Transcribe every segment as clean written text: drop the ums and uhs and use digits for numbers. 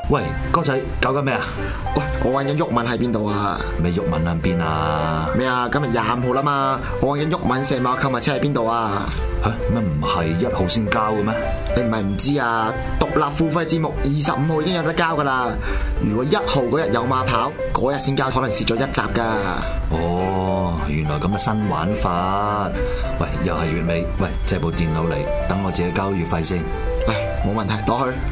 喂，哥仔搞緊咩啊？ 喂，我揾緊毓民喺邊度啊？ 咩毓民喺邊啊？ 咩啊？今日25號啦嘛，我揾緊毓民成碼購物車喺邊度啊？ 嚇乜唔係1號先交嘅咩？ 你唔係唔知啊？獨立付費節目25號已經有得交噶啦。如果1號嗰日有馬跑，嗰日先交，可能蝕咗1集噶。 哦，原來咁嘅新玩法。喂，又係月尾，喂，借部電腦嚟，等我自己交月費先。 唉，冇問題，攞去。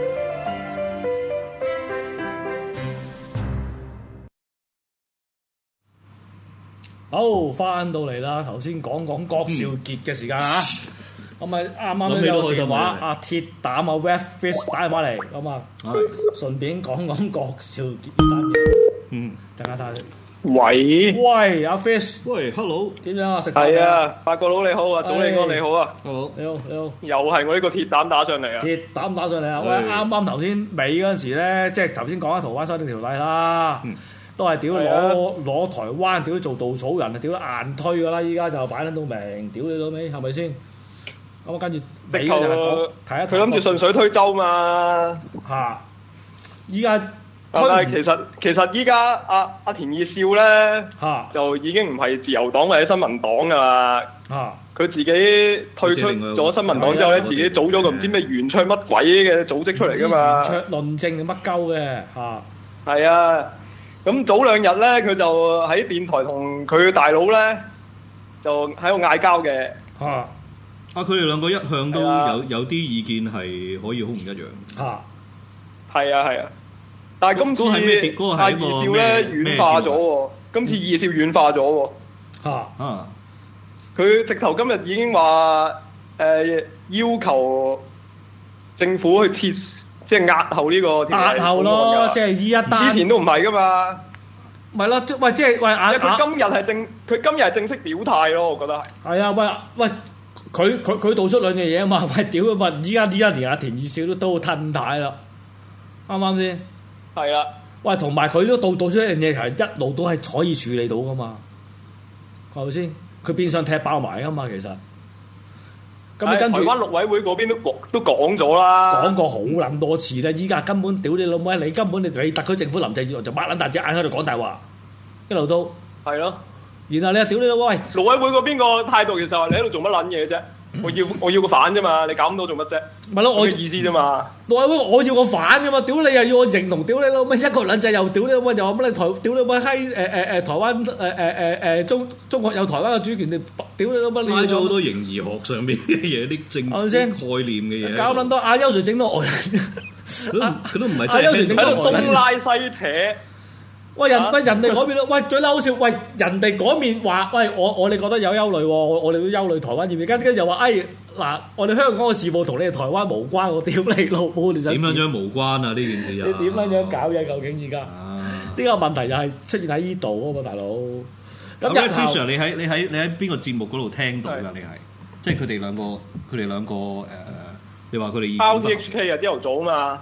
好，翻到嚟啦！頭先講郭少傑嘅時間啊，咁啊啱啱都有電話，阿鐵膽啊 Red Fish 打電話嚟，咁啊順便講郭少傑單嘢。陣間睇。喂，阿 Fish。 喂 ，Hello。 點樣啊？食飯係啊，法國佬你好啊，總理哥你好啊。 Hello。 你好。 又係我呢個鐵膽打上嚟啊！ 鐵膽打上嚟啊！喂，啱啱頭先尾嗰陣時咧，即係頭先講緊逃犯修訂條例啦。都係屌攞台灣屌做稻草人啊！屌硬推噶啦！依家就擺撚到明，屌你老味，係咪先？咁跟住尾就係講睇一睇。 佢諗住順水推舟嘛嚇！依家但係其實依家阿田義少咧嚇就已經唔係自由黨或者新民黨噶啦嚇。 佢自己退出咗新民黨之後咧，自己組咗個唔知咩圓桌乜鬼嘅組織出嚟噶嘛。 圓桌論證定乜鳩嘅嚇？ 係啊。咁早兩日咧，佢就喺電台同佢大佬咧，就喺度嗌交嘅。 佢哋兩個一向都有啲意見係可以好唔一樣。 係啊。但係今次阿二少咧軟化咗喎，今次二少軟化咗喎。佢直頭今日已經話要求政府去撤。即係押後呢個押後咯，即係依一單。 之前都唔係噶嘛， 咪咯，喂，即係喂佢今日係正式表態咯，我覺得係。 係啊，喂，佢道出兩樣嘢啊嘛，喂，屌啊嘛，依家連阿田義少都褪軚啦，啱唔啱先？ 係啊。喂， 同埋佢都道出一樣嘢，其實一路都係可以處理到噶嘛，係咪先？佢變相踢爆埋啊嘛，其實。咁跟住台灣陸委會嗰邊都講咗啦， 講過好撚多次啦。依家根本屌你老母，你根本你特區政府林鄭月娥就擘撚大隻眼喺度講大話，一路都係咯。 然後你又屌你老母，喂， 陸委會嗰邊個態度其實話你喺度做乜撚嘢啫？我要個反啫嘛，你搞咁多做乜啫？ 咪咯，我嘅意思啫嘛。 陸委會我要個反啫嘛，屌你又要我認同，屌你老母一國兩制又屌你老母又話乜你屌你老母閪台灣中國有台灣嘅主權，你屌你老母你。 拉咗好多形而學上面嘅嘢，啲政治概念嘅嘢。 搞撚多阿優瑞整到外， 佢都唔係阿優瑞整到東拉西扯。 喂人哋嗰邊喂最嬲好笑，喂人哋嗰面話，喂我哋覺得有憂慮喎，我哋都憂慮台灣而家跟住又話，嗱我哋香港嘅事務同你哋台灣無關，我屌你老母，你想點樣樣無關啊？呢件事你點樣樣搞嘢？究竟而家呢個問題就係出現喺呢度啊嘛，大佬。 咁 Fisher 你喺邊個節目嗰度聽到㗎？你係即係佢哋兩個你話佢哋 RTHK 啊，朝頭早啊嘛。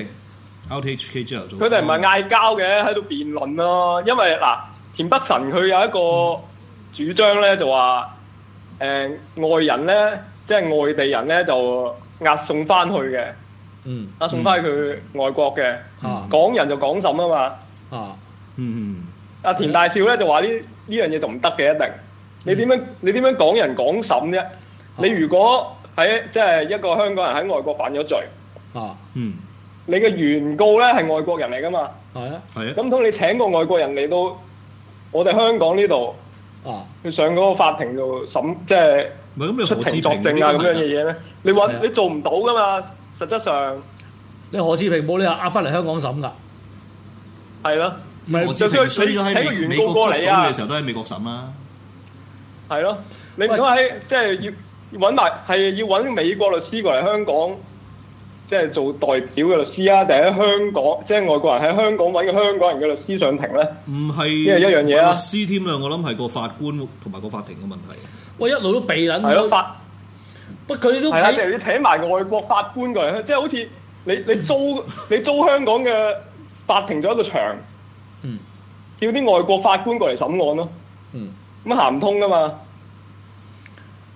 OK。RTHK 朝頭早， 佢哋唔係嗌交嘅，喺度辯論咯。因為嗱，田北辰佢有一個主張咧，就話外人咧，即係外地人咧，就押送翻去嘅。押送翻去佢外國嘅。港人就港審啊嘛。阿田大少咧就話呢樣嘢就唔得嘅，一定。你點樣港人港審啫？你如果喺即係一個香港人喺外國犯咗罪。你嘅原告咧係外國人嚟噶嘛？係啊。咁通你請個外國人嚟到我哋香港呢度，去上嗰個法庭度審，即係出庭作證啊咁樣嘅嘢咧？你做唔到噶嘛？實質上， 你何志平冇理由押翻嚟香港審㗎？ 係咯。 何志平需要喺美國捉到嘅時候都喺美國審啦。係咯。你唔通喺即係要揾美國律師過嚟香港？即係做代表嘅律師啊，定喺香港，即係外國人喺香港揾個香港人嘅律師上庭咧？唔係，即係一樣嘢啦。律師添啦，我諗係個法官同埋個法庭嘅問題。 喂，一路都避撚。 係咯， 不過佢都係啊，你請埋外國法官過嚟，即係好似你租香港嘅法庭做一個場，叫啲外國法官過嚟審案咯。咁行唔通噶嘛？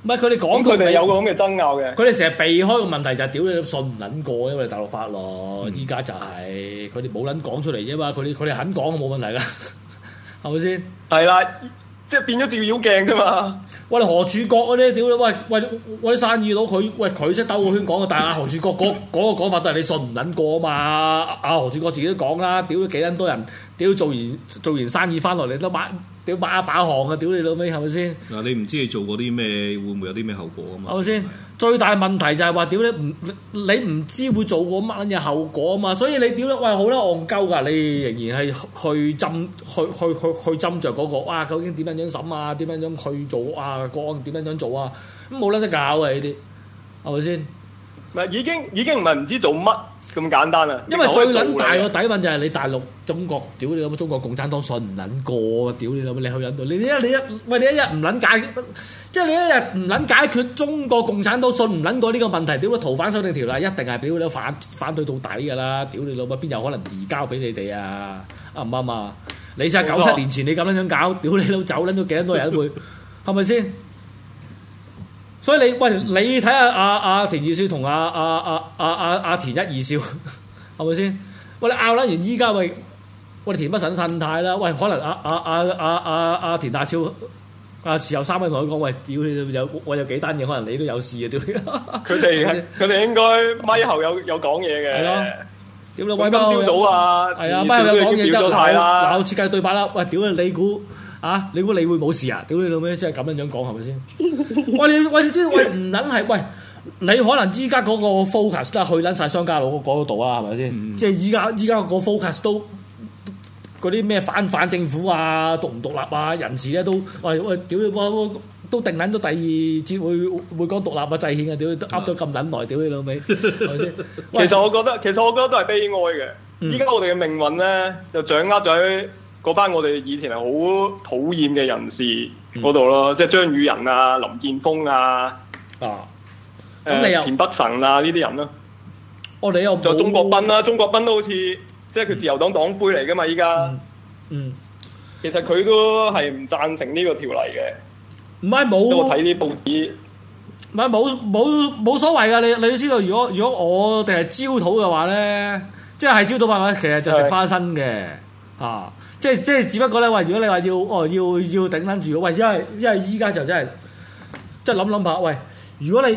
唔係佢哋講佢哋有個咁嘅爭拗嘅。 佢哋成日避開個問題就係屌你信唔撚過，因為大陸法律依家就係佢哋冇撚講出嚟啫嘛，佢哋肯講冇問題㗎，係咪先？係啦，即係變咗照妖鏡啫嘛。 喂，你何柱國嗰啲屌你喂啲生意佬佢識兜個圈講嘅，但係何柱國嗰個講法都係你信唔撚過啊嘛。阿何柱國自己都講啦，屌幾撚多人，屌做完生意翻落嚟都買一把行啊！屌你老味係咪先？ 嗱，你唔知你做過啲咩，會唔會有啲咩後果啊嘛？ 係咪先？最大問題就係話屌你唔知會做過乜嘢後果啊嘛，所以你屌喂好啦戇鳩㗎，你仍然係去斟酌嗰個哇，究竟點樣審啊？點樣去做啊？個案點樣做啊？咁冇撚得搞啊！呢啲係咪先？ 唔已經唔係唔知做乜咁簡單啦。 因為最撚大個底蘊就係你大陸中國屌你老母，中國共產黨信唔撚過屌你老母，你去撚到你一日唔撚解，即係你一日唔撚解決中國共產黨信唔撚過呢個問題，屌你逃犯修訂條例一定係屌你反對到底㗎啦！屌你老母邊有可能移交俾你哋啊？啱唔啱啊？你試下97年前你咁樣搞，屌你老走撚咗幾多人會係咪先？所以你睇下阿田二少同阿田一二少係咪先？喂，你拗撚完依家喂田北辰褪太啦，喂可能阿田大少時候3位同佢講，喂屌你有幾單嘢，可能你都有事啊！屌佢哋應該咪後有講嘢嘅。係咯， 屌你喂今朝早啊， 係啊，咪後有講嘢之後鬧設計對白啦，喂屌你估？你估你會冇事啊？屌你老味，即係咁樣講係咪先？你知唔撚係喂？你可能依家嗰個 focus 啦，去撚晒商家佬嗰度啊，係咪先？即係依家個 focus 都嗰啲咩反政府啊、獨唔獨立啊、人士咧都喂屌你都定撚咗第2節會講獨立啊、制憲啊，屌你都噏咗咁撚耐，屌你老味，係咪先？ 其實我覺得都係悲哀嘅。依家我哋嘅命運咧，就掌握咗喺嗰班我哋以前係好討厭嘅人士嗰度咯，即係張宇人啊、林健鋒啊、田北辰啊呢啲人咯。 我哋又仲有鍾國斌啦，鍾國斌都好似即係佢自由黨黨魁嚟噶嘛依家。其實佢都係唔贊成呢個條例嘅。 唔係冇， 我睇啲報紙。 唔係冇所謂噶，你都知道，如果我哋係焦土嘅話咧，即係焦土嘅話，其實就食花生嘅即係只不過咧，喂，如果你話要頂撚住，喂，因為依家就真係即係諗下，喂，如果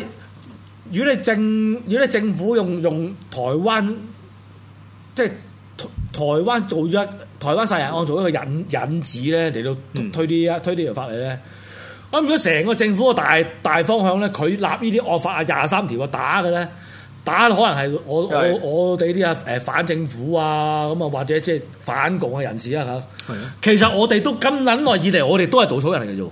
你政府用台灣，即係台灣做咗台灣殺人案做一個引子咧，嚟到推呢條法例咧，咁如果成個政府個大方向咧，佢立呢啲惡法啊23條打嘅咧。打可能係我哋啲反政府啊咁啊，或者即係反共嘅人士啊嚇。其實我哋都咁撚耐以嚟，我哋都係稻草人嚟嘅啫。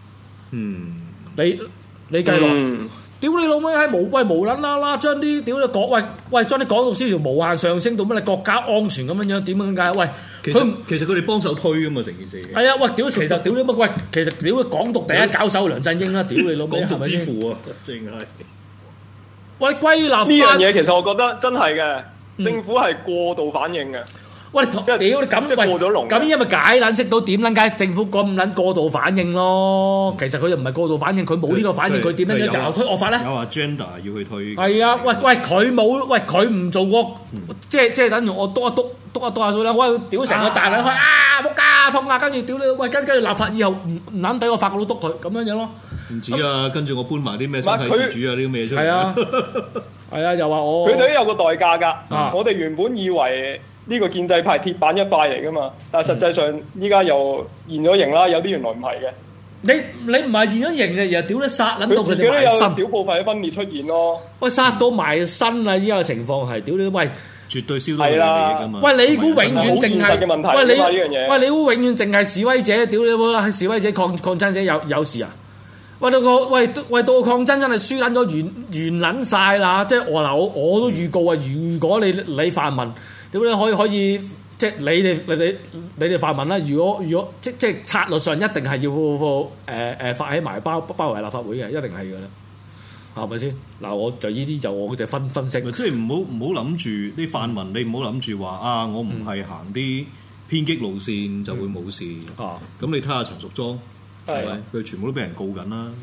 你計落，屌你老味喺無撚啦將啲屌你講喂將啲港獨思潮無限上升到乜你國家安全咁樣點樣解？喂， 其實佢哋幫手推噶嘛成件事。 係啊，喂屌，其實屌你乜喂，其實屌港獨第一搞手梁振英啦，屌你老味， 港獨之父啊，正係。 喂，歸納呢樣嘢其實我覺得真係嘅，政府係過度反應嘅。 喂，屌你咁喂，咁因為解撚識到點撚解政府咁撚過度反應咯？其實佢又唔係過度反應，佢冇呢個反應，佢點樣又推惡法咧？ 有話 agenda 要去推。 係啊，喂，佢冇，喂，佢唔做過，即係等於我督下數啦，我屌成個大撚開仆家風啊，跟住屌你，喂，跟住立法以後唔撚俾我法國佬督佢咁樣咯。 唔止啊，跟住我搬埋啲咩身體自主啊，呢啲咩出嚟。 係啊，又話我佢哋都有個代價㗎。我哋原本以為呢個建制派鐵板一塊嚟㗎嘛，但係實際上依家又現咗形啦，有啲原來唔係嘅。 你唔係現咗形嘅，又屌你殺撚到佢哋埋身。佢自己都有小部分嘅分裂出現咯。 喂，殺到埋身啊！依家嘅情況係屌你喂。 絕對燒到佢哋利益㗎嘛！ 喂，你估永遠淨係喂你估永遠淨係示威者？屌你喎！示威者抗爭者有事啊？喂到個抗爭真係輸撚咗完撚晒啦！即係我都預告啊！如果你泛民，屌你可以即係你哋泛民啦！如果即係策略上一定係要發起埋包圍立法會嘅，一定係㗎啦。係咪先？嗱，我就呢啲就我哋分析。 即係唔好諗住啲泛民，你唔好諗住話啊！我唔係行啲偏激路線就會冇事。咁你睇下陳淑莊，係咪佢全部都俾人告緊啦？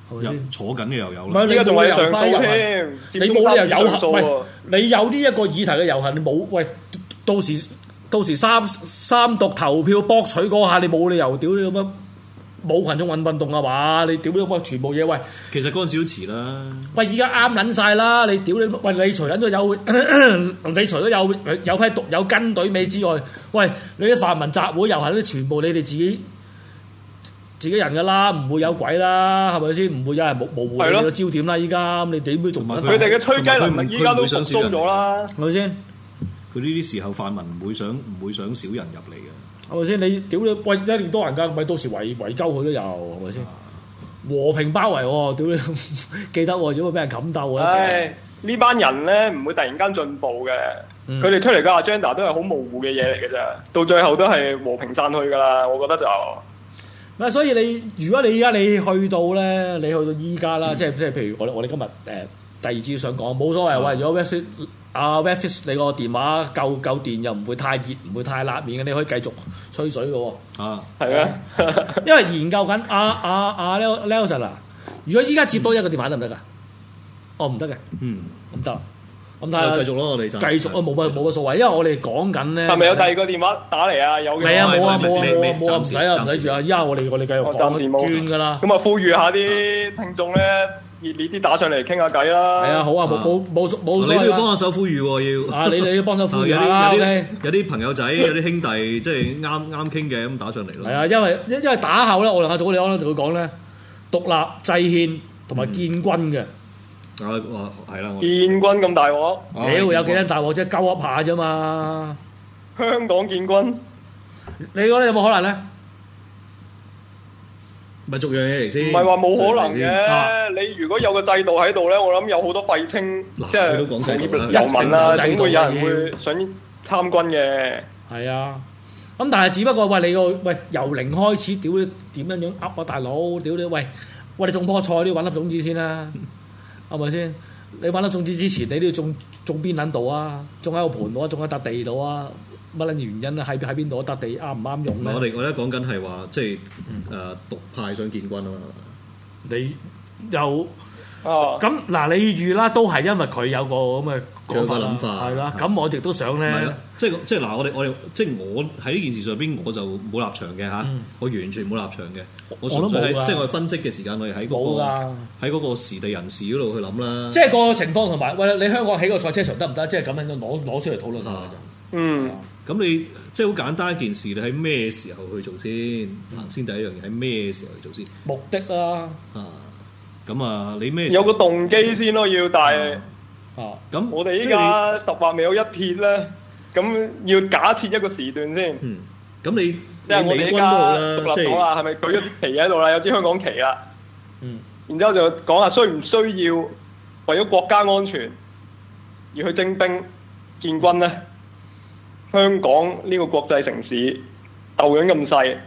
係咪先？ 坐緊嘅又有唔係你冇理由翻遊行，你冇理由遊行，喂，你有呢一個議題嘅遊行，你冇喂，到時三讀投票博取嗰下，你冇理由屌你咁樣冇群眾運動啊嘛？你屌你咁樣全部嘢喂， 其實嗰陣時都遲啦。 喂，而家啱撚晒啦！你屌你喂，你除撚咗你除咗有批有跟隊尾之外，喂，你啲泛民集會遊行啲全部你哋自己人噶啦，唔會有鬼啦，係咪先？唔會有人模糊你個焦點啦！依家你點都仲佢哋嘅吹雞能力依家都復甦咗啦， 係咪先？ 佢呢啲時候泛民唔會想少人入嚟嘅， 係咪先？你屌你喂一定多人㗎，咪到時圍鳩佢都有，係咪先？和平包圍喎，屌你記得喎，如果俾人冚鬥啊！呢班人咧唔會突然間進步嘅，佢哋出嚟嘅 agenda 都係好模糊嘅嘢嚟嘅啫，到最後都係和平散去㗎啦，我覺得就。 嗱，所以如果你而家你去到咧，你去到依家啦，即係譬如我哋今日第二節想講，冇所謂。喂，如果 Webfix 你個電話夠電又唔會太熱，唔會太辣面嘅，你可以繼續吹水嘅喎。 啊， 係啊， 因為研究緊Nelson 啊，如果依家接多一個電話得唔得㗎？哦，唔得嘅。唔得。咁睇下繼續咯，我哋就繼續啊，冇乜所謂，因為我哋講緊咧。 係咪有第二個電話打嚟啊？有嘅。 係啊，冇啊，唔使住啊！依家我哋繼續講轉㗎啦。 咁啊，呼籲下啲聽眾咧，熱烈啲打上嚟傾下偈啦。係啊，好啊，冇所謂。 你都要幫下手呼籲喎，要。 啊，你要幫手呼籲下有啲朋友仔，有啲兄弟，即係啱傾嘅咁打上嚟咯。 係啊，因為打後咧，我同阿祖利安咧就會講咧，獨立制憲同埋建軍嘅。 係啦， 建軍咁大鑊， 屌有幾多大鑊啫？鳩噏下啫嘛！ 香港建軍， 你覺得有冇可能咧？ 咪逐樣嘢嚟先。 唔係話冇可能嘅，你如果有個制度喺度咧，我諗有好多廢青，即係遊民啊，點會有人會想參軍嘅？ 係啊，咁但係只不過喂你由零開始，屌你點樣噏啊大佬？屌你喂你種棵菜都要揾粒種子先啦。係咪先？你揾粒種子之前，你都要種邊撚度啊？種喺個盤度啊？種喺笪地度啊？乜撚原因啊？喺邊度笪地啱唔啱用咧？ 我哋而家講緊係話，即係獨派想建軍啊嘛。 你又咁嗱？你預啦，都係因為佢有個咁嘅講法諗法，係啦。咁我哋都想咧， 即係嗱，我哋即係我喺呢件事上邊，我就冇立場嘅嚇，我完全冇立場嘅。我純粹係即係我分析嘅時間，我哋喺嗰個時地人事嗰度去諗啦。 即係個情況同埋，喂，你香港起個賽車場得唔得？即係咁樣攞出嚟討論下就。 咁你即係好簡單一件事，你喺咩時候去做先？先第一樣嘢喺咩時候去做先？ 目的啊！ 咁啊，你咩？ 有個動機先咯，要但係咁我哋依家實話未有一撇咧，咁要假設一個時段先。 咁你即係我哋依家獨立黨啦，係咪舉咗啲旗喺度啦？有支香港旗啦。然之後就講下需唔需要為咗國家安全而去徵兵建軍咧？香港呢個國際城市豆樣咁細。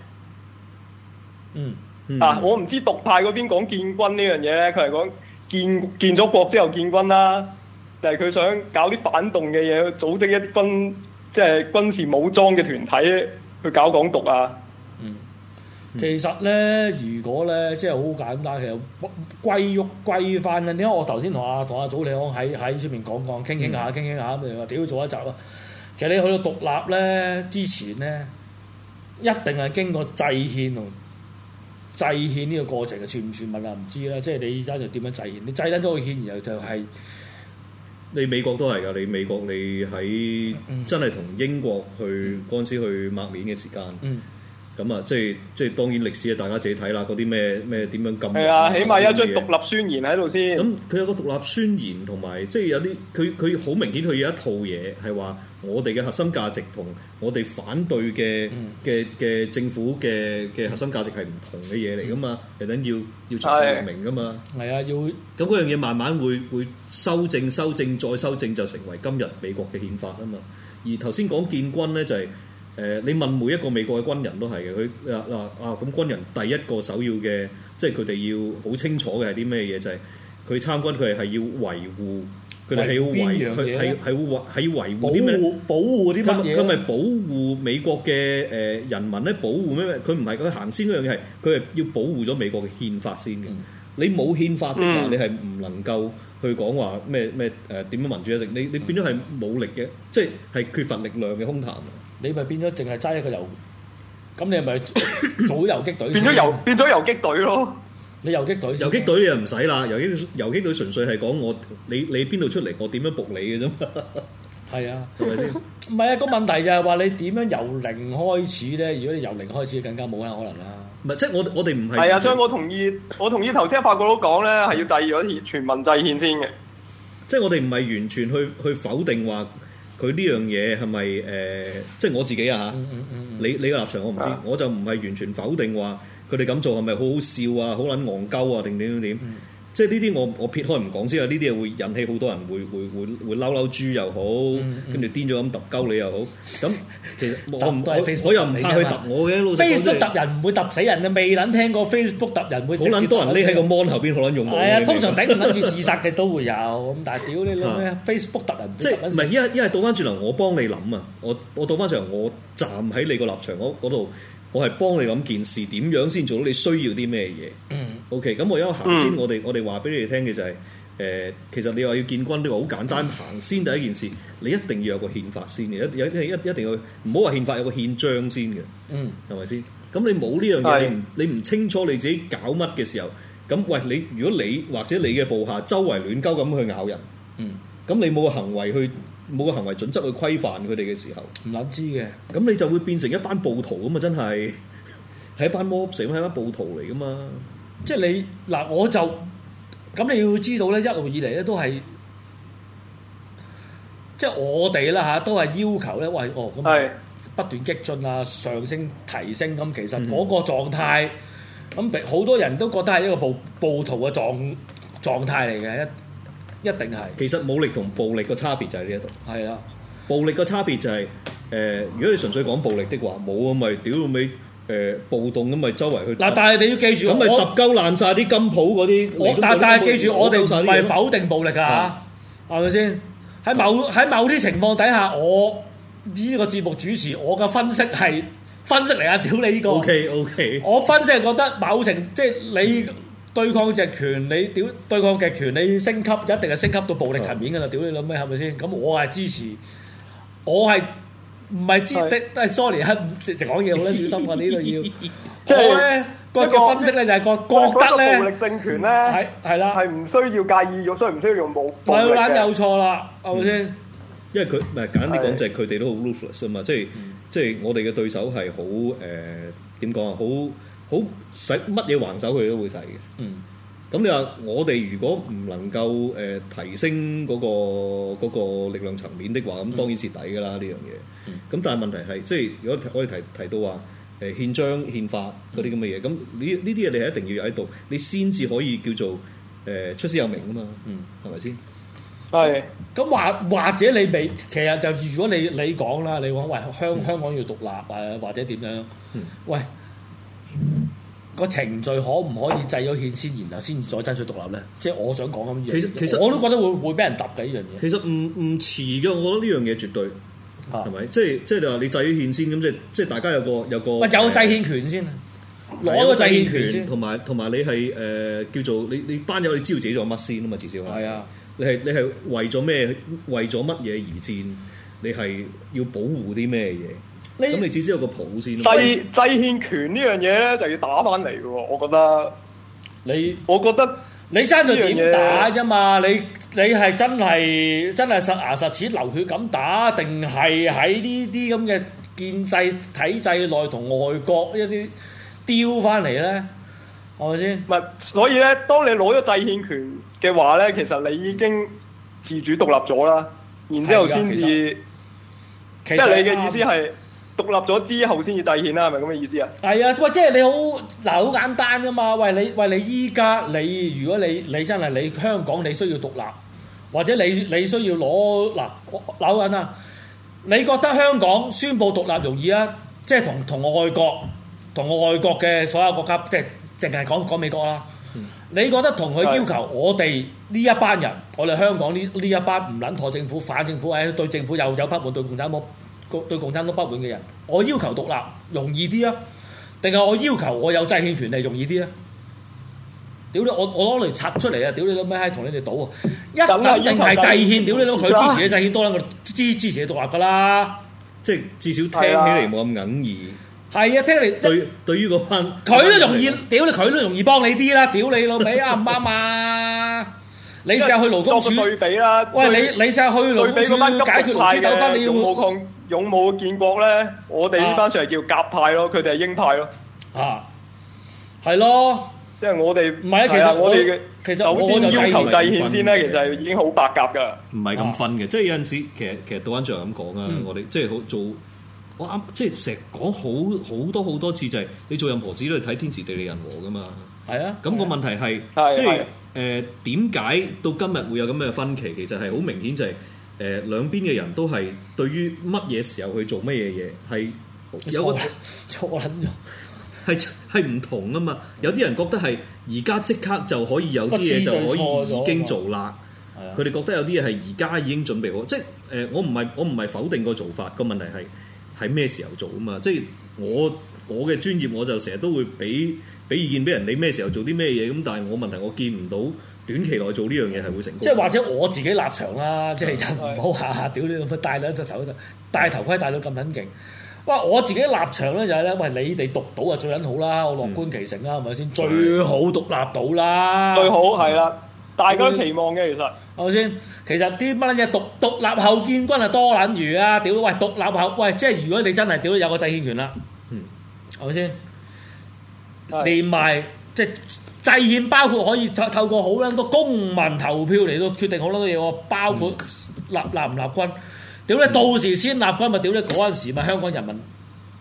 我唔知獨派嗰邊講建軍呢樣嘢咧，佢係講建咗國之後建軍啦，就係佢想搞啲反動嘅嘢，組織一啲即係軍事武裝嘅團體去搞港獨啊。 其實咧，如果咧，即係好簡單，其實歸翻啦。點解我頭先同阿祖利安喺出面講傾下，咁你話屌做一集啊？其實你去到獨立咧之前咧，一定係經過制憲呢個過程嘅，傳唔傳聞啊？唔知啦。即係你而家就點樣制憲？你制得咗個憲，然後就係你美國都係㗎。你美國你喺真係同英國去嗰陣時去抹面嘅時間。咁啊，即係當然歷史啊，大家自己睇啦。嗰啲咩點樣禁？ 係啊，起碼有一張獨立宣言喺度先。咁佢有個獨立宣言，同埋即係有啲佢好明顯，佢有一套嘢係話我哋嘅核心價值同我哋反對嘅政府嘅核心價值係唔同嘅嘢嚟噶嘛，人哋要重新明噶嘛。係啊，要咁嗰樣嘢慢慢會修正再修正，就成為今日美國嘅憲法啊嘛。而頭先講建軍咧就係。你問每一個美國嘅軍人都係嘅，佢咁軍人第一個首要嘅，即係佢哋要好清楚嘅係啲咩嘢？就係佢參軍，佢係要維護，佢哋係要維護啲咩？ 保護啲乜嘢？ 佢咪保護美國嘅人民咧？保護咩？佢唔係佢行先嗰樣嘢係，佢係要保護咗美國嘅憲法先嘅。 你冇憲法的話，你係唔能夠去講話咩點樣民主一成，你變咗係武力嘅，即係缺乏力量嘅空談。 你咪變咗淨係揸一個遊，咁你係咪組遊擊隊？ 變咗遊擊隊咯。 你遊擊隊， 遊擊隊你又唔使啦，遊擊隊純粹係講你邊度出嚟，我點樣仆你嘅啫嘛。 係啊， 係咪先？ 唔係啊，個問題就係話你點樣由零開始咧？如果你由零開始，更加冇可能啦。 唔係，即係我哋唔係。 係啊，所以我同意頭先法國佬講咧，係要制咗全民制憲先嘅。 即係我哋唔係完全去否定話佢呢樣嘢係咪即係我自己啊嚇。你嘅立場我唔知，我就唔係完全否定話佢哋咁做係咪好好笑啊、好撚戇鳩啊定點。即係呢啲我撇開唔講先啊，呢啲嘢會引起好多人會嬲豬又好，跟住癲咗咁揼鳩你又好。咁其實我又唔怕去揼我嘅。 Facebook 揼人唔會揼死人嘅，未撚聽過 Facebook 揼人會。 好撚多人匿喺個 mon 後邊，好撚用武。 係啊，通常頂唔撚住自殺嘅都會有。咁但係屌你老咩 Facebook 揼人， 即係唔係一係倒翻轉頭，我幫你諗啊！我倒翻轉頭，我站喺你個立場嗰度。我係幫你諗件事點樣先做到你需要啲咩嘢？OK， 咁我一行先，我哋話俾你哋聽嘅就係其實你話要建軍呢個好簡單，行先第一件事，你一定要有個憲法先嘅，一定要唔好話憲法有個憲章先嘅，係咪先？咁你冇呢樣嘢，你唔清楚你自己搞乜嘅時候，咁喂如果你或者你嘅部下周圍亂鳩咁去咬人，咁你冇個行為準則去規範佢哋嘅時候， 唔撚知嘅，咁你就會變成一班暴徒咁嘛！真係係一班 mob 成，係一班暴徒嚟噶嘛！ 即係你嗱，我就咁你要知道咧，一路以嚟咧都係即係我哋啦嚇，都係要求咧，喂咁不斷激進啊、上升、提升咁，其實嗰個狀態咁好多人都覺得係一個暴徒嘅狀態嚟嘅。一定係， 其實武力同暴力個差別就喺呢一度。 係啊， 暴力個差別就係如果你純粹講暴力的話，冇啊咪屌到尾暴動咁咪周圍去嗱，但係你要記住， 咁咪揼鳩爛晒啲金鋪嗰啲。 但係記住，我哋唔係否定暴力㗎嚇，係咪先？喺某啲情況底下，我呢個節目主持，我嘅分析係分析嚟啊！屌你呢個 OK， 我分析係覺得某程即係你。對抗極權，你對抗極權，你升級一定係升級到暴力層面㗎啦！屌你諗咩係咪先？咁我係支持，我係唔係支持？sorry 啊，直講嘢好啦，小心啊！呢度要我咧個分析咧就係覺得咧， 暴力政權咧係啦，係唔需要介意用，所以唔需要用暴力嘅。 咪好撚有錯啦，係咪先？ 因為佢唔係簡單啲講就係佢哋都好 ruthless 啊嘛，即係我哋嘅對手係好點講啊，好使乜嘢還手佢哋都會使嘅。咁你話我哋如果唔能夠提升嗰個力量層面的話，咁當然蝕底㗎啦呢樣嘢。咁但係問題係，即係如果我哋提到話憲章、憲法嗰啲咁嘅嘢，咁呢啲嘢你係一定要有喺度，你先至可以叫做出師有名啊嘛。係咪先？ 係。 咁或者你未，其實就如果你講啦，你講喂香港要獨立啊，或者點樣？喂。個程序可唔可以制咗憲先，然後先至再爭取獨立咧？即係我想講咁樣。其實我都覺得會俾人揼嘅呢樣嘢。 其實唔遲嘅，我覺得呢樣嘢絕對係咪？即係你話你制咗憲先咁，即係大家有個有制憲權先，攞個制憲權先， 同埋你係叫做你班友你知道自己做乜先啊嘛？至少係啊， 你係為咗咩？為咗乜嘢而戰？你係要保護啲咩嘢？咁你至少有個譜先。制憲權呢樣嘢咧，就要打翻嚟嘅喎。我覺得你爭在點打啫嘛？你係真係實牙實齒流血咁打，定係喺呢啲咁嘅建制體制內同外國一啲丟翻嚟咧？係咪先？唔係，所以咧，當你攞咗制憲權嘅話咧，其實你已經自主獨立咗啦。然之後先至，即係你嘅意思係。獨立咗之後先至制憲啦，係咪咁嘅意思啊？係啊， 喂，即係你好簡單㗎嘛。喂，你依家如果你真係你香港你需要獨立，或者你需要攞扭緊啊？你覺得香港宣佈獨立容易啊？即係同外國嘅所有國家，即係淨係講美國啦。你覺得同佢要求我哋呢一班人，我哋香港呢一班唔撚妥政府、反政府，對政府有不滿、對共產黨不滿嘅人，我要求獨立容易啲啊？定係我要求我有制憲權利容易啲啊？ 屌你！我攞嚟拆出嚟啊！屌你老味閪同你哋賭啊！一定係制憲，屌你老！佢支持嘅制憲多啦，我支持你獨立噶啦。 即係至少聽起嚟冇咁哽耳。 係啊，聽嚟對於嗰班佢都容易，屌你佢都容易幫你啲啦！屌你老味啱唔啱啊？你試下去勞工處對比啦。 喂，你試下去勞工處解決勞資糾紛，你要勇武建國咧，我哋呢班算係叫甲派咯，佢哋係鷹派咯。 啊，係咯。 即係我哋唔係啊，其實我哋嘅首先要求制憲先咧，其實已經好白鴿㗎。 唔係咁分嘅，即係有陣時其實倒翻轉咁講啊，我哋即係好做我啱，即係成日講好多次就係你做任何事都係睇天時地利人和㗎嘛。係啊，咁個問題係即係點解到今日會有咁嘅分歧？其實係好明顯就係兩邊嘅人都係對於乜嘢時候去做乜嘢嘢係有個錯撚咗。 係唔同啊嘛，有啲人覺得係而家即刻就可以有啲嘢就可以已經做啦。佢哋覺得有啲嘢係而家已經準備好，即係我唔係否定個做法，個問題係咩時候做啊嘛。即係我嘅專業我就成日都會俾意見俾人，你咩時候做啲咩嘢咁，但係我問題我見唔到短期內做呢樣嘢係會成功。即係或者我自己立場啦，即係唔好下下屌你咁戴兩隻頭就戴頭盔戴到咁撚勁。哇！我自己立場咧就係咧，喂，你哋獨到啊最撚好啦，我樂觀其成啦，係咪先？最好獨立到啦， 最好係啦，大家期望嘅其實係咪先？其實啲乜撚嘢獨立後建軍啊多撚餘啊！屌喂，獨立後喂，即係如果你真係屌有個制憲權啦，係咪先？連埋即係制憲包括可以透過好撚多公民投票嚟到決定好撚多嘢喎，包括立唔立軍。屌你！到時先立軍咪屌你嗰陣時咪香港人民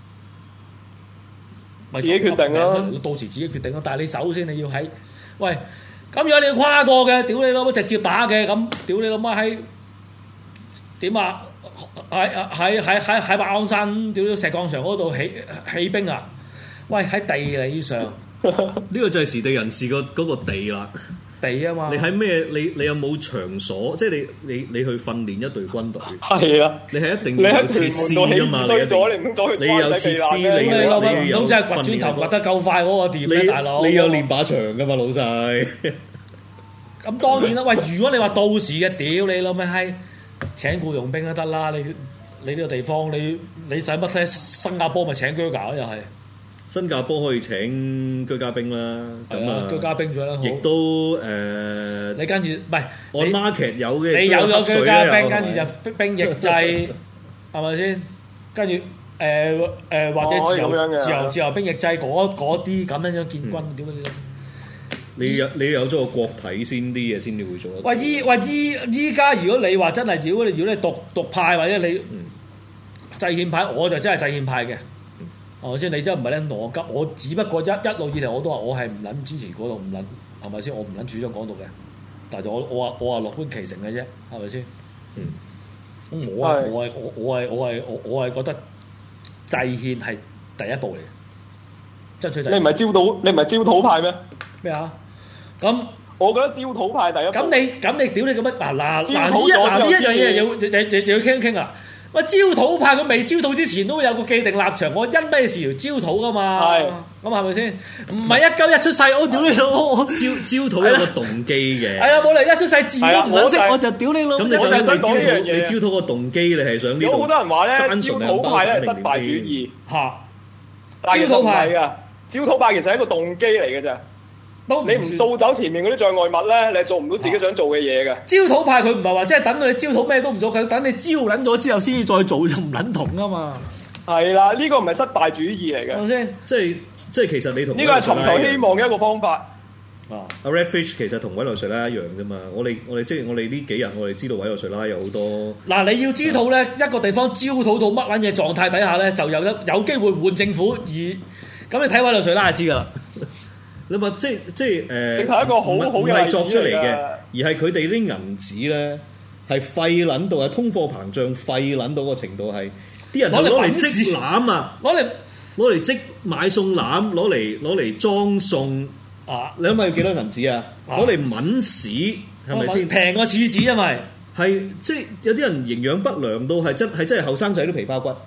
自己決定咯。 到時自己決定咯。但係你首先你要喺喂咁如果你要跨過嘅，屌你老母直接打嘅咁，屌你老母喺點啊？喺馬鞍山屌你石崗場嗰度起兵啊！喂喺地理上呢個就係時地人事嗰個地啦。 地啊嘛！ 你喺咩？你有冇場所？即係你去訓練一隊軍隊。 係啊！ 你係一定要有設施㗎嘛？你有設施，你要唔通真係掘磚頭掘得夠快嗰個掂咩，大佬？ 你有練靶場㗎嘛，老細？ 咁當然啦！喂，如果你話到時嘅屌你老味閪請僱傭兵都得啦！你呢個地方你使乜睇新加坡咪請居家又係？ 新加坡可以請居家兵啦，咁啊居家兵咗啦， 亦都你跟住唔係按 market 有嘅， 你有咗居家兵，跟住就兵役制，係咪先？跟住或者自由兵役制嗰啲咁樣建軍點樣？ 你有咗個國體先啲嘢先至會做得。 喂依家如果你話真係如果你獨派或者你制憲派，我就真係制憲派嘅。係咪先？你真係唔係咧邏輯？我只不過一路以嚟我都話我係唔撚支持嗰度，唔撚係咪先？我唔撚主張港獨嘅，但係我話樂觀其成嘅啫，係咪先？咁我係覺得制憲係第一步嚟嘅，爭取制憲。 你唔係焦土派咩？ 咩啊？咁我覺得焦土派第一步。 咁你屌你咁乜嗱呢一樣嘢又要傾一傾啊！喂，焦土派佢未焦土之前都有個既定立場，我因咩事要焦土噶嘛？係咁係咪先？唔係一出世，我屌你老母！ 焦土有個動機嘅。 係啊，冇理由一出世自我唔識，我就屌你老母！ 咁你焦土個動機，你係想呢度？ 有好多人話咧，焦土派咧係失敗主義嚇。焦土派㗎，焦土派其實係一個動機嚟嘅啫。你唔掃走前面嗰啲障礙物咧，你做唔到自己想做嘅嘢嘅。 焦土派佢唔係話即係等到你焦土咩都唔做，佢等你焦撚咗之後先至再做就唔撚同噶嘛。係啦，呢個唔係失敗主義嚟嘅。 係咪先？ 即係其實你同呢個係尋求希望嘅一個方法。 阿 Redfish 其實同委內瑞拉一樣啫嘛。我哋即係我哋呢幾日我哋知道委內瑞拉有好多。 嗱，你要知道咧，一個地方焦土到乜撚嘢狀態底下咧，就有機會換政府咁你睇委內瑞拉就知㗎啦。 你話即係係一個好唔係作出嚟嘅，而係佢哋啲銀紙咧係廢撚到，係通貨膨脹廢撚到個程度係，啲人攞嚟積攬啊，攞嚟積買餸攬，攞嚟裝餸啊！你諗下要幾多銀紙啊？攞嚟抿屎係咪先？ 平過廁紙，因為係即係有啲人營養不良到係真係後生仔都皮包骨。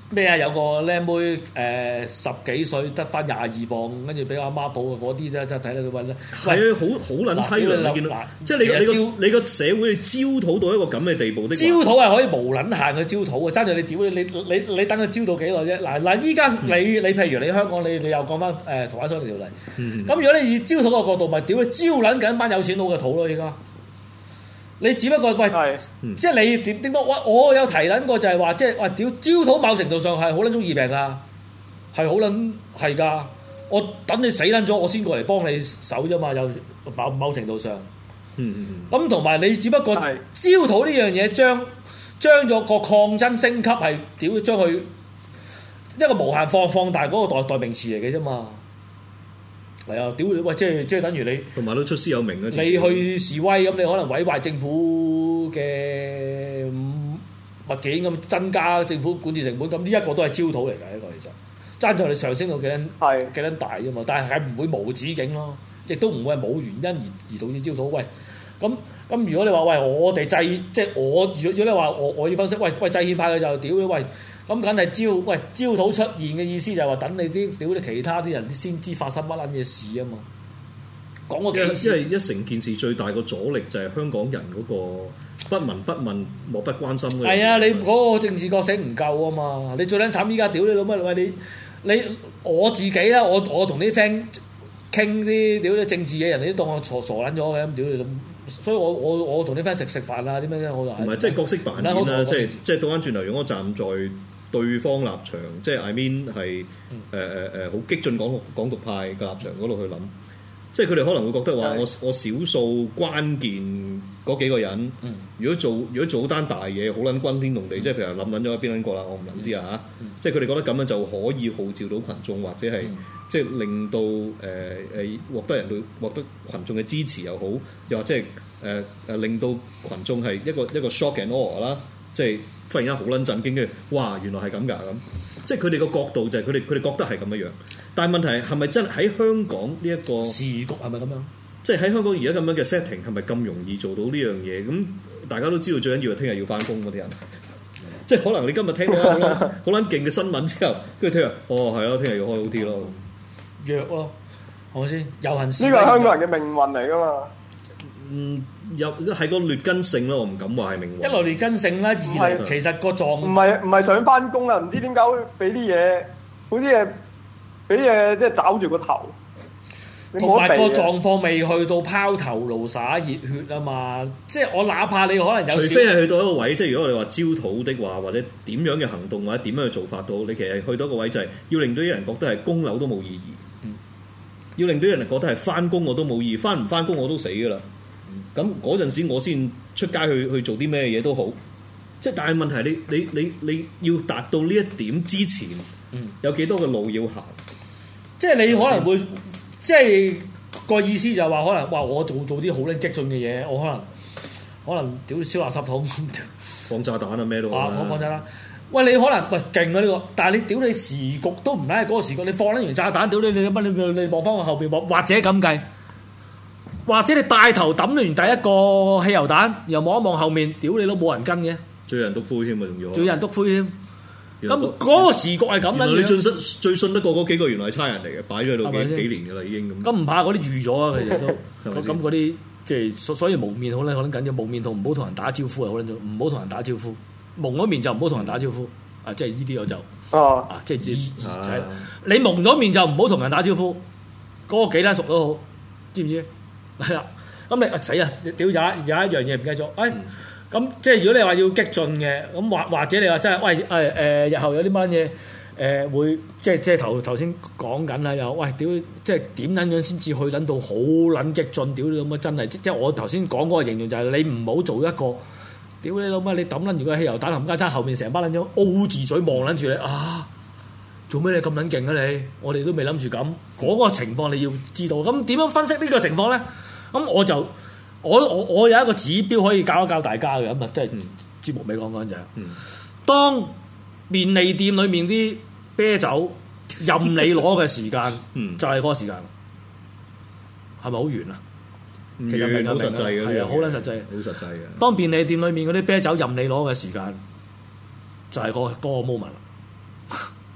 咩啊？有個靚妹10幾歲得翻22磅，跟住俾阿媽抱嗰啲咧，真係睇到佢揾咧。 係啊，好撚凄涼你見到，即係你個社會焦土到一個咁嘅地步的話， 焦土係可以無撚限嘅焦土嘅，爭住你屌你等佢焦到幾耐啫？嗱，依家你譬如你香港你又講翻逃犯條例，咁如果你以焦土嘅角度，咪屌你焦撚緊班有錢佬嘅土咯，依家。你只不過喂，即係你點講？我有提撚過就係話，即係屌焦土某程度上係好撚中意病㗎，係好撚係㗎。我等你死撚咗，我先過嚟幫你手啫嘛。有某程度上，咁同埋你只不過焦土呢樣嘢將咗個抗爭升級係屌將佢一個無限放大嗰個代名詞嚟嘅啫嘛。係啊，屌你喂，即係等於你，同埋都出師有名嘅。 你去示威咁，你可能毀壞政府嘅物件咁，增加政府管治成本，咁呢一個都係焦土嚟㗎。呢個其實爭在你上升到幾撚大啫嘛，但係唔會無止境咯，亦都唔會係冇原因而導致焦土。喂，咁如果你話喂我哋即係我如果你話我要分析，喂制憲派嘅就屌你喂。咁梗係焦土出現嘅意思就係話等你啲屌你其他啲人先知發生乜撚嘢事啊嘛！講個幾次， 因為一成件事最大個阻力就係香港人嗰個不聞不問、漠不關心嘅。 係啊，你嗰個政治覺醒唔夠啊嘛！你最撚慘依家屌你老乜喂你我自己啦，我同啲 friend 傾啲屌你政治嘅人，你都當我傻撚咗嘅咁屌你咁，所以我同啲 friend 食飯啊啲咩咧，我就唔係即係角色扮演啦，即係倒翻轉頭，如果我站在對方立場，即係 I mean 係好激進港獨派嘅立場嗰度去諗，即係佢哋可能會覺得話我少數關鍵嗰幾個人，如果做單大嘢，好撚轟天動地，即係譬如諗撚咗邊撚個啦，我唔撚知啊嚇，即係佢哋覺得咁樣就可以號召到群眾，或者係即係令到獲得群眾嘅支持又好，又或者係令到群眾係一個 shock and awe 啦，即係。忽然間好撚震驚，跟住哇原來係咁㗎咁，即係佢哋個角度就係佢哋覺得係咁樣樣。但係問題係咪真係喺香港呢一個時局係咪咁樣？ 即係喺香港而家咁樣嘅 setting 係咪咁容易做到呢樣嘢？咁大家都知道最緊要係聽日要翻工嗰啲人，即係可能你今日聽到好撚勁嘅新聞之後，跟住聽日係咯，聽日要開 OT 咯， 弱咯，係咪先？遊行示威呢個係香港人嘅命運嚟㗎嘛。 有係個劣根性咯，我唔敢話係命運。 一來劣根性啦，二嚟其實個狀唔係想翻工啦，唔知點解會俾啲嘢，好啲嘢俾嘢即係找住個頭。 同埋個狀況未去到拋頭顱灑熱血啊嘛，即係我哪怕你可能有， 除非係去到一個位，即係如果我哋話焦土的話，或者點樣嘅行動或者點樣嘅做法到，你其實去到一個位就係要令到啲人覺得係供樓都冇意義，要令到啲人覺得係翻工我都冇意義，翻唔翻工我都死㗎啦。咁嗰陣時我先出街去做啲咩嘢都好，即係但係問題你要達到呢一點之前，有幾多個路要行？ 即係你可能會，即係個意思就係話可能我做啲好撚激進嘅嘢，我可能屌燒垃圾桶， 放炸彈啊咩都放炸彈。喂，你可能勁啊呢個，但係你屌你時局都唔係嗰個時局，你放撚完炸彈，屌你望翻我後邊，或者咁計。或者你帶頭抌完第一個汽油彈，又望一望後面，屌你都冇人跟嘅， 最人篤灰添啊，仲要最人篤灰添。咁嗰個時局係咁樣。 你最信得過嗰幾個原來係差人嚟嘅，擺咗喺度幾年㗎啦已經咁。 咁唔怕嗰啲預咗啊，其實都咁嗰啲即係所以蒙面好咧，可能緊要蒙面同唔好同人打招呼係好撚重要，唔好同人打招呼。蒙咗面就唔好同人打招呼啊！即係呢啲我就即係你蒙咗面就唔好同人打招呼，嗰個幾單熟都好，知唔知？係啦，咁你死啊！屌有一樣嘢唔記得咗，咁即係如果你話要激進嘅，咁或者你話真係喂日後有啲乜嘢會即係頭先講緊啦，又喂屌即係點撚樣先至去撚到好撚激進？屌你咁啊！真係即係我頭先講嗰個形容就係你唔好做一個屌你老乜你抌撚住個汽油彈冚家鏟後面成班撚咗 O 字嘴望撚住你啊！做咩你咁撚勁啊你？我哋都未諗住咁嗰個情況你要知道。咁點樣分析呢個情況咧？咁我有一個指標可以教一教大家嘅，咁啊，即係節目尾講講就係，當便利店裏面啲啤酒任你攞嘅時間，就係嗰個時間，係咪好遠啊？其實明好實際嘅，係啊，好撚實際， 好實際嘅。 當便利店裏面嗰啲啤酒任你攞嘅時間，就係嗰個 moment 啦。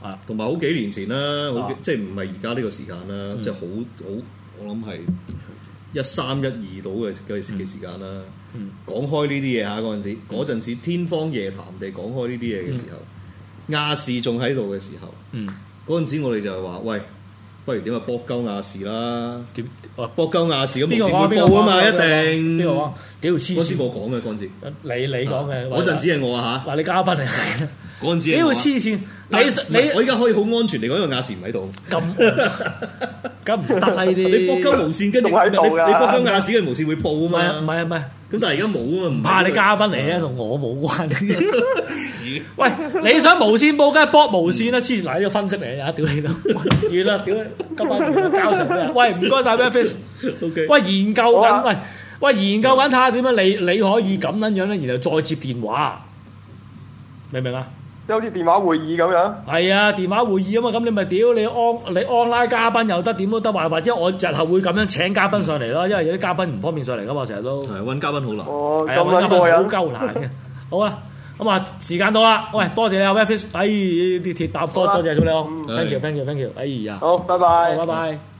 同埋好幾年前啦，即係唔係而家呢個時間啦，即係好我諗係13、12到嘅時間啦。講開呢啲嘢嚇嗰陣時天方夜譚地講開呢啲嘢嘅時候，亞視仲喺度嘅時候，嗰陣時我哋就係話喂。不如點啊？搏鳩亞視啦，搏鳩亞視咁無線會報啊嘛，一定。 邊個講？屌黐線！ 嗰時我講嘅嗰陣時， 你講嘅嗰陣時係我啊嚇。 嗱，你嘉賓嚟， 嗰陣時屌黐線！你我依家可以好安全嚟講，因為亞視唔喺度。 咁唔得啦呢啲。 你搏鳩無線，跟住你搏鳩亞視嘅無線會報啊嘛。 唔係。 咁但係而家冇啊嘛， 唔怕你嘉賓嚟啊，同我冇關。喂，你想無線報，梗係搏無線啦！黐線嗱，呢個分析嚟啊，屌你都完啦，屌今晚完啦，交成咩？喂，唔該曬 Redfish。喂，研究緊，喂，研究緊睇下點樣你可以咁樣樣咧，然後再接電話，明唔明啊？ 即係好似電話會議咁樣。 係啊，電話會議啊嘛，咁你咪屌你 online 嘉賓又得，點都得，或者我日後會咁樣請嘉賓上嚟咯，因為有啲嘉賓唔方便上嚟噶嘛，成日都係揾嘉賓好難。 哦， 係揾嘉賓好鳩難嘅。好啊，咁啊時間到啦，喂，多謝你啊 Redfish，啲鐵搭多謝咗你哦，thank you，哎呀， 好，拜拜， 拜拜。